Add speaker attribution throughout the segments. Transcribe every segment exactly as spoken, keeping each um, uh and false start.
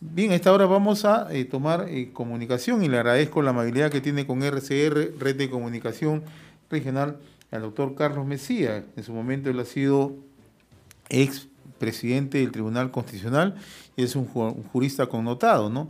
Speaker 1: Bien, a esta hora vamos a eh, tomar eh, comunicación y le agradezco la amabilidad que tiene con R C R, Red de Comunicación Regional, al doctor Carlos Mesía. En su momento él ha sido ex presidente del Tribunal Constitucional y es un, ju- un jurista connotado, ¿no?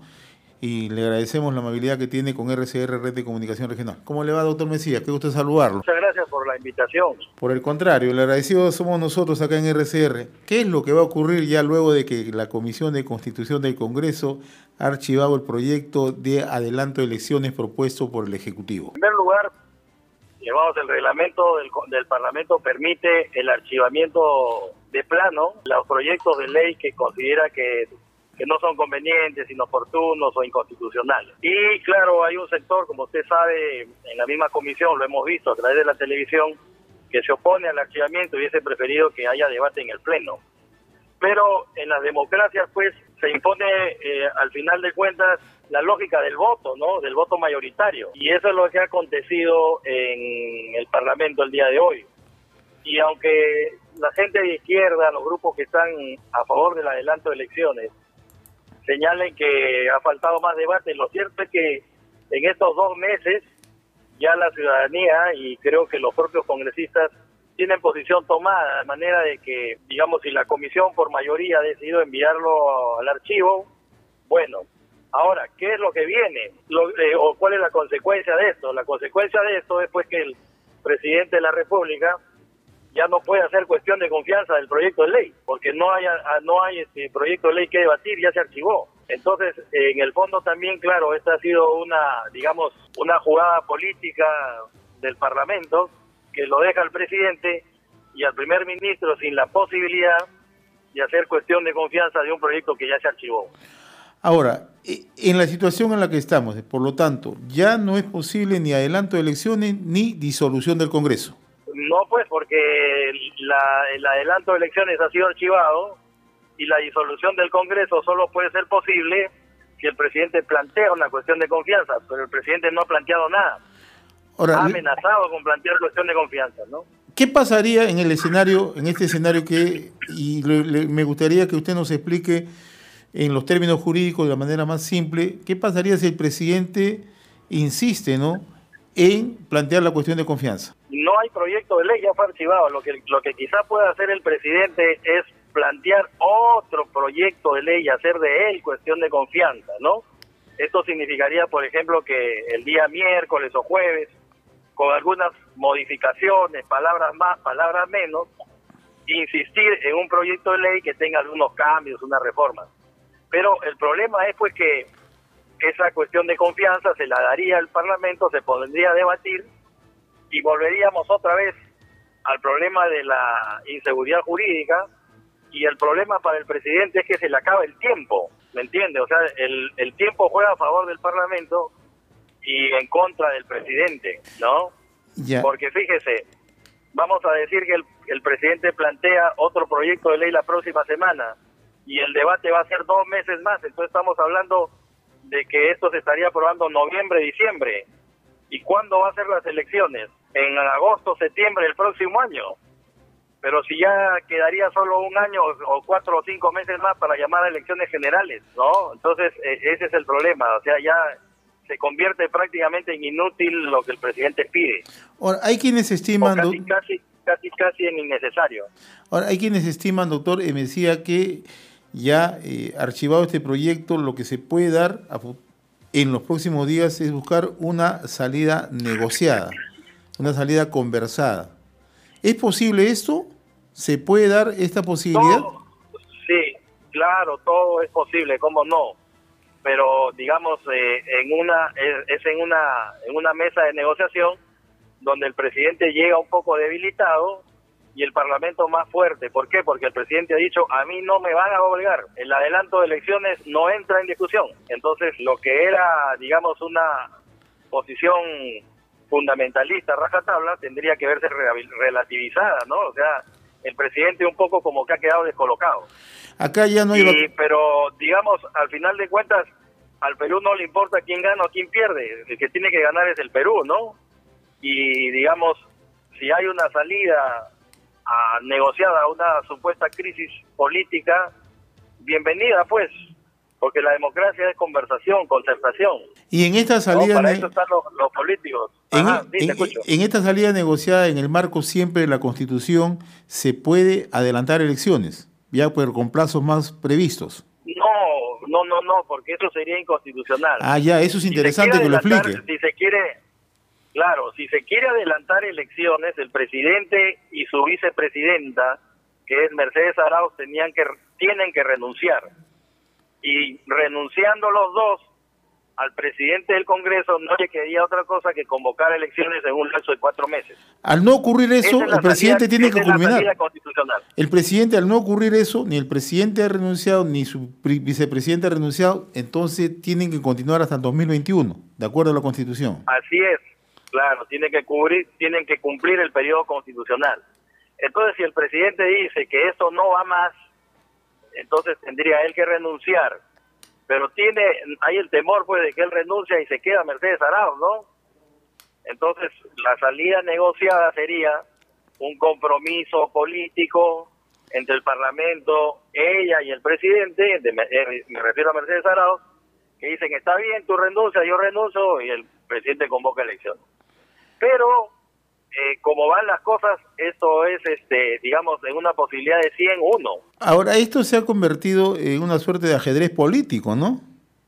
Speaker 1: Y le agradecemos la amabilidad que tiene con R C R, Red de Comunicación Regional. ¿Cómo le va, doctor Mesía? Qué gusto saludarlo.
Speaker 2: Muchas gracias por la invitación.
Speaker 1: Por el contrario, el agradecido somos nosotros acá en R C R. ¿Qué es lo que va a ocurrir ya luego de que la Comisión de Constitución del Congreso ha archivado el proyecto de adelanto de elecciones propuesto por el Ejecutivo?
Speaker 2: En primer lugar, llevamos el reglamento del, del Parlamento permite el archivamiento de plano los proyectos de ley que considera que, que no son convenientes, inoportunos o inconstitucionales. Y claro, hay un sector, como usted sabe, en la misma comisión, lo hemos visto a través de la televisión, que se opone al archivamiento y hubiese preferido que haya debate en el Pleno. Pero en las democracias, pues, se impone, eh, al final de cuentas, la lógica del voto, ¿no? Del voto mayoritario. Y eso es lo que ha acontecido en el Parlamento el día de hoy. Y aunque la gente de izquierda, los grupos que están a favor del adelanto de elecciones, señalen que ha faltado más debate, lo cierto es que en estos dos meses ya la ciudadanía y creo que los propios congresistas tienen posición tomada, de manera de que, digamos, si la comisión por mayoría ha decidido enviarlo al archivo, bueno, ahora, ¿qué es lo que viene? Lo, eh, ¿O cuál es la consecuencia de esto? La consecuencia de esto es pues que el presidente de la República ya no puede hacer cuestión de confianza del proyecto de ley, porque no hay, no hay este proyecto de ley que debatir, ya se archivó. Entonces, en el fondo también, claro, esta ha sido una, digamos, una jugada política del Parlamento que lo deja al presidente y al primer ministro sin la posibilidad de hacer cuestión de confianza de un proyecto que ya se archivó.
Speaker 1: Ahora, en la situación en la que estamos, por lo tanto, ya no es posible ni adelanto de elecciones ni disolución del Congreso.
Speaker 2: No, pues, porque la, el adelanto de elecciones ha sido archivado y la disolución del Congreso solo puede ser posible si el presidente plantea una cuestión de confianza, pero el presidente no ha planteado nada. Ahora, ha amenazado con plantear cuestión de confianza, ¿no?
Speaker 1: ¿Qué pasaría en el escenario, en este escenario que, y le, le, me gustaría que usted nos explique en los términos jurídicos de la manera más simple, qué pasaría si el presidente insiste, ¿no?, en plantear la cuestión de confianza?
Speaker 2: No hay proyecto de ley, ya fue archivado. Lo que, lo que quizá pueda hacer el presidente es plantear otro proyecto de ley y hacer de él cuestión de confianza, ¿no? Esto significaría, por ejemplo, que el día miércoles o jueves, con algunas modificaciones, palabras más, palabras menos, insistir en un proyecto de ley que tenga algunos cambios, unas reformas. Pero el problema es pues que esa cuestión de confianza se la daría al Parlamento, se podría debatir y volveríamos otra vez al problema de la inseguridad jurídica, y el problema para el presidente es que se le acaba el tiempo, ¿me entiende? O sea, el, el tiempo juega a favor del Parlamento y en contra del presidente, ¿no?
Speaker 1: Ya.
Speaker 2: Porque fíjese, vamos a decir que el, el presidente plantea otro proyecto de ley la próxima semana y el debate va a ser dos meses más, entonces estamos hablando de que esto se estaría aprobando noviembre, diciembre. ¿Y cuándo va a ser las elecciones? En agosto, septiembre del próximo año. Pero si ya quedaría solo un año o cuatro o cinco meses más para llamar a elecciones generales, ¿no? Entonces, eh, ese es el problema. O sea, ya se convierte prácticamente en inútil lo que el presidente pide.
Speaker 1: Ahora, hay quienes estiman...
Speaker 2: O casi, casi, casi, casi en innecesario.
Speaker 1: Ahora, hay quienes estiman, doctor, eh, me decía que ya eh, archivado este proyecto, lo que se puede dar a, en los próximos días es buscar una salida negociada, una salida conversada. ¿Es posible esto? ¿Se puede dar esta posibilidad?
Speaker 2: Todo, sí, claro, todo es posible, ¿cómo no? Pero digamos, eh, en una es, es en una en una mesa de negociación donde el presidente llega un poco debilitado y el Parlamento más fuerte. ¿Por qué? Porque el presidente ha dicho, a mí no me van a obligar. El adelanto de elecciones no entra en discusión. Entonces, lo que era, digamos, una posición fundamentalista, rajatabla, tendría que verse relativizada, ¿no? O sea, el presidente un poco como que ha quedado descolocado.
Speaker 1: Acá ya no hay...
Speaker 2: Y, pero, digamos, al final de cuentas, al Perú no le importa quién gana o quién pierde. El que tiene que ganar es el Perú, ¿no? Y, digamos, si hay una salida a negociada a una supuesta crisis política, bienvenida, pues. porque la democracia es conversación, concertación.
Speaker 1: Y en esta salida...
Speaker 2: No, para eso están los, los políticos.
Speaker 1: En,
Speaker 2: Ajá, sí,
Speaker 1: en,
Speaker 2: te escucho.
Speaker 1: en esta salida negociada en el marco siempre de la Constitución se puede adelantar elecciones, ya pues, con plazos más previstos.
Speaker 2: No, no, no, no, porque eso sería inconstitucional.
Speaker 1: Ah, ya, eso es interesante
Speaker 2: si
Speaker 1: que lo explique.
Speaker 2: Si se quiere, claro, si se quiere adelantar elecciones, el presidente y su vicepresidenta, que es Mercedes Arauz, tenían que tienen que renunciar. Y renunciando los dos, al presidente del Congreso no le quedaría otra cosa que convocar elecciones en un lapso de cuatro meses.
Speaker 1: Al no ocurrir eso, el presidente tiene que culminar. El presidente, al no ocurrir eso, ni el presidente ha renunciado, ni su vicepresidente ha renunciado, entonces tienen que continuar hasta el dos mil veintiuno, de acuerdo a la Constitución.
Speaker 2: Así es, claro, tienen que cubrir, tienen que cumplir el periodo constitucional. Entonces, si el presidente dice que esto no va más, entonces tendría él que renunciar. Pero tiene, hay el temor pues de que él renuncia y se queda Mercedes Arauz, ¿no? Entonces la salida negociada sería un compromiso político entre el Parlamento, ella y el presidente, de, eh, me refiero a Mercedes Arauz, que dicen que está bien, tú renuncias, yo renuncio, y el presidente convoca elecciones. Pero eh, como van las cosas, esto es, este, digamos, en una posibilidad de cien uno.
Speaker 1: Ahora, esto se ha convertido en una suerte de ajedrez político, ¿no?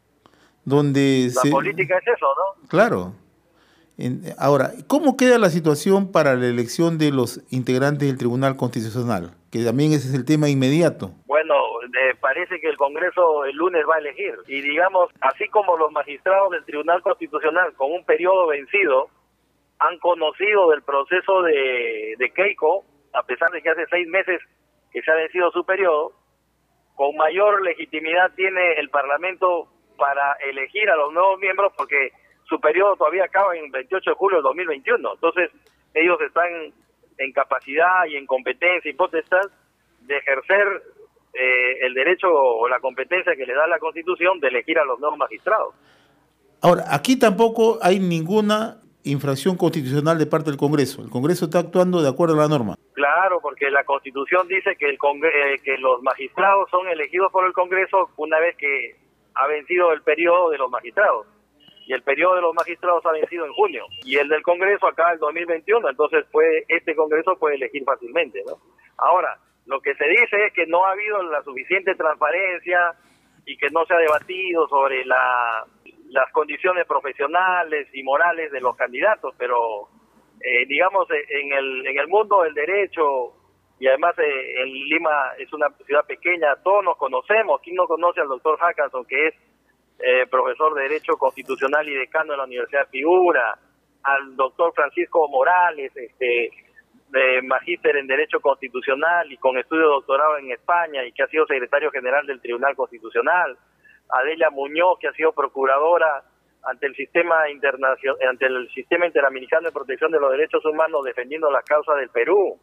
Speaker 1: Donde
Speaker 2: la
Speaker 1: se...
Speaker 2: política es eso, ¿no?
Speaker 1: Claro. En... Ahora, ¿cómo queda la situación para la elección de los integrantes del Tribunal Constitucional? Que también ese es el tema inmediato.
Speaker 2: Bueno, eh, parece que el Congreso el lunes va a elegir. Y digamos, así como los magistrados del Tribunal Constitucional con un periodo vencido han conocido del proceso de, de Keiko, a pesar de que hace seis meses que se ha vencido su periodo, con mayor legitimidad tiene el Parlamento para elegir a los nuevos miembros, porque su periodo todavía acaba en el veintiocho de julio de dos mil veintiuno. Entonces, ellos están en capacidad y en competencia y potestad de ejercer eh, el derecho o la competencia que le da la Constitución de elegir a los nuevos magistrados.
Speaker 1: Ahora, aquí tampoco hay ninguna infracción constitucional de parte del Congreso. El Congreso está actuando de acuerdo a la norma.
Speaker 2: Claro, porque la Constitución dice que el eh, que los magistrados son elegidos por el Congreso una vez que ha vencido el periodo de los magistrados. Y el periodo de los magistrados ha vencido en junio. Y el del Congreso acá el dos mil veintiuno, entonces puede, este Congreso puede elegir fácilmente, ¿no? Ahora, lo que se dice es que no ha habido la suficiente transparencia y que no se ha debatido sobre la las condiciones profesionales y morales de los candidatos, pero eh, digamos en el en el mundo del derecho, y además eh, en Lima es una ciudad pequeña, todos nos conocemos. ¿Quién no conoce al doctor Hackanson, que es eh, profesor de Derecho Constitucional y decano de la Universidad de Piura? Al doctor Francisco Morales, este de magíster en Derecho Constitucional y con estudio de doctorado en España y que ha sido secretario general del Tribunal Constitucional. Adelia Muñoz, que ha sido procuradora ante el sistema internacional, ante el sistema interamericano de protección de los derechos humanos, defendiendo la causa del Perú,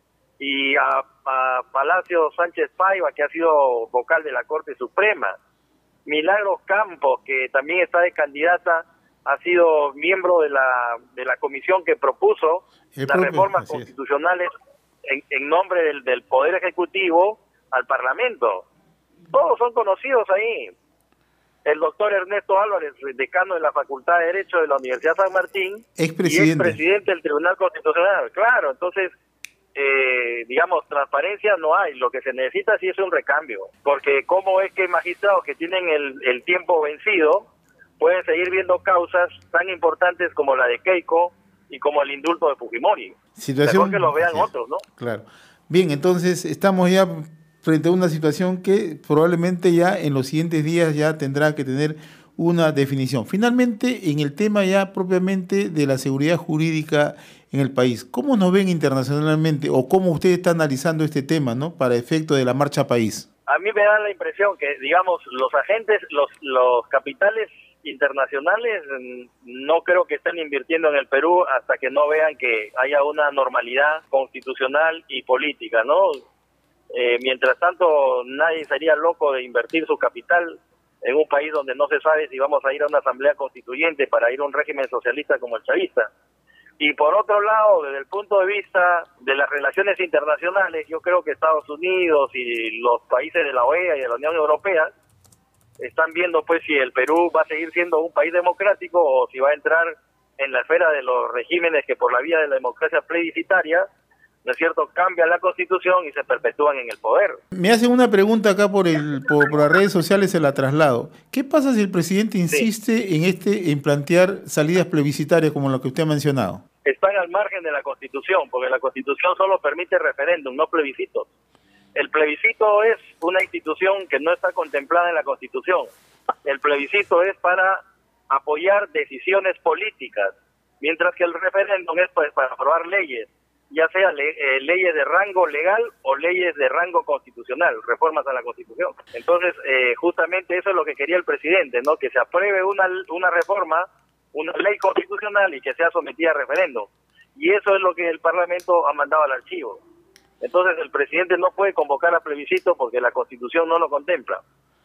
Speaker 2: y a, a Palacio Sánchez Paiva, que ha sido vocal de la Corte Suprema. Milagros Campos, que también está de candidata, ha sido miembro de la de la comisión que propuso el las propio, reformas constitucionales en, en nombre del, del Poder Ejecutivo al Parlamento. Todos son conocidos ahí. El doctor Ernesto Álvarez, decano de la Facultad de Derecho de la Universidad San Martín,
Speaker 1: expresidente.
Speaker 2: y expresidente del Tribunal Constitucional. Claro, entonces, eh, digamos, transparencia no hay. Lo que se necesita sí es un recambio, porque cómo es que magistrados que tienen el, el tiempo vencido pueden seguir viendo causas tan importantes como la de Keiko y como el indulto de Fujimori.
Speaker 1: Situación,
Speaker 2: mejor que lo vean
Speaker 1: sí,
Speaker 2: otros, ¿no?
Speaker 1: Claro. Bien, entonces estamos ya frente a una situación que probablemente ya en los siguientes días ya tendrá que tener una definición. Finalmente, en el tema ya propiamente de la seguridad jurídica en el país, ¿cómo nos ven internacionalmente o cómo usted está analizando este tema, ¿no?, para efecto de la Marcha País?
Speaker 2: A mí me da la impresión que, digamos, los agentes, los, los capitales internacionales no creo que estén invirtiendo en el Perú hasta que no vean que haya una normalidad constitucional y política, ¿no? Eh, mientras tanto, nadie sería loco de invertir su capital en un país donde no se sabe si vamos a ir a una asamblea constituyente para ir a un régimen socialista como el chavista. Y por otro lado, desde el punto de vista de las relaciones internacionales, yo creo que Estados Unidos y los países de la O E A y de la Unión Europea están viendo pues si el Perú va a seguir siendo un país democrático o si va a entrar en la esfera de los regímenes que por la vía de la democracia plebiscitaria, ¿no es cierto?, cambian la Constitución y se perpetúan en el poder.
Speaker 1: Me hacen una pregunta acá por el por, por las redes sociales, se la traslado. ¿Qué pasa si el presidente insiste sí. en este en plantear salidas plebiscitarias como lo que usted ha mencionado?
Speaker 2: Están al margen de la Constitución, porque la Constitución solo permite referéndum, no plebiscitos. El plebiscito es una institución que no está contemplada en la Constitución. El plebiscito es para apoyar decisiones políticas, mientras que el referéndum es pues, para aprobar leyes, ya sea le, eh, leyes de rango legal o leyes de rango constitucional, reformas a la Constitución. Entonces, eh, justamente eso es lo que quería el presidente, ¿no? Que se apruebe una, una reforma, una ley constitucional y que sea sometida a referéndum. Y eso es lo que el Parlamento ha mandado al archivo. Entonces, el presidente no puede convocar a plebiscito porque la Constitución no lo contempla.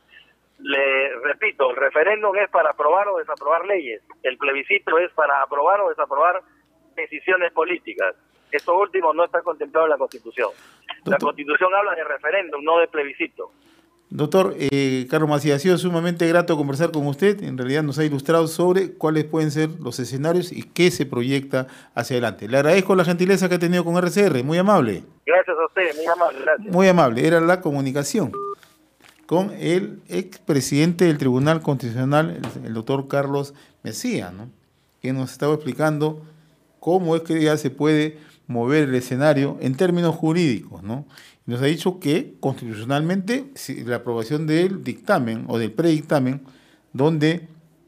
Speaker 2: Le repito, el referéndum es para aprobar o desaprobar leyes. El plebiscito es para aprobar o desaprobar decisiones políticas. Esto último no está contemplado en la Constitución. Doctor, la Constitución habla de referéndum, no de plebiscito.
Speaker 1: Doctor eh, Carlos Macías, ha sido sumamente grato conversar con usted. En realidad nos ha ilustrado sobre cuáles pueden ser los escenarios y qué se proyecta hacia adelante. Le agradezco la gentileza que ha tenido con R C R, muy amable.
Speaker 2: Gracias a usted, muy amable, gracias.
Speaker 1: Muy amable, era la comunicación con el expresidente del Tribunal Constitucional, el, el doctor Carlos Mesías, ¿no? Que nos estaba explicando cómo es que ya se puede mover el escenario en términos jurídicos, ¿no? Y nos ha dicho que constitucionalmente si la aprobación del dictamen o del predictamen, donde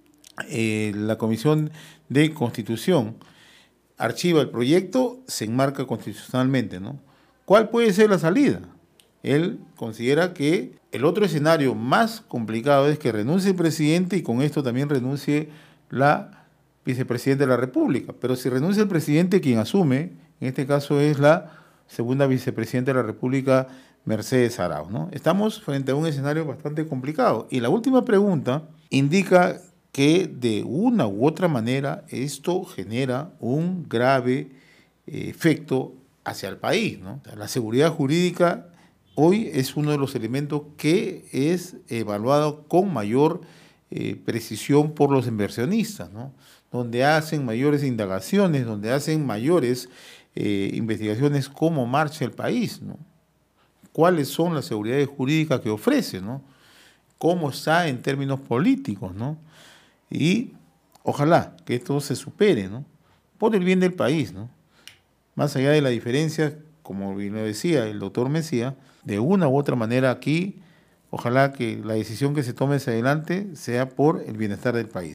Speaker 1: eh, la Comisión de Constitución archiva el proyecto, se enmarca constitucionalmente, ¿no? ¿Cuál puede ser la salida? Él considera que el otro escenario más complicado es que renuncie el presidente y con esto también renuncie la vicepresidenta de la República. Pero si renuncia el presidente, quien asume, en este caso es la segunda vicepresidenta de la República, Mercedes Arauz, ¿no? Estamos frente a un escenario bastante complicado. Y la última pregunta indica que de una u otra manera esto genera un grave eh, efecto hacia el país, ¿no? La seguridad jurídica hoy es uno de los elementos que es evaluado con mayor eh, precisión por los inversionistas, ¿no? Donde hacen mayores indagaciones, donde hacen mayores eh, investigaciones cómo marcha el país, ¿no? Cuáles son las seguridades jurídicas que ofrece, ¿no? Cómo está en términos políticos, ¿no? Y ojalá que esto se supere, ¿no? Por el bien del país, ¿no? Más allá de la diferencia, como bien lo decía el doctor Mesías, de una u otra manera aquí, ojalá que la decisión que se tome hacia adelante sea por el bienestar del país.